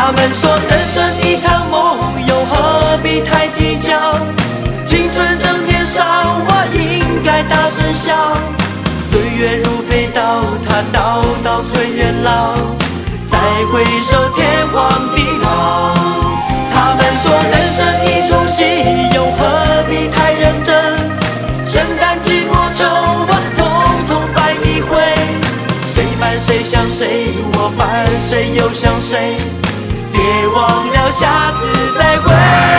他们说人生一场梦，又何必太计较？青春正年少，我应该大声笑。岁月如飞刀，它刀刀催人老。再回首，天荒地老。他们说人生一出戏，又何必太认真？生旦净末丑，我统统扮一回。谁扮谁像谁，我扮谁又像谁？别忘了下次再会。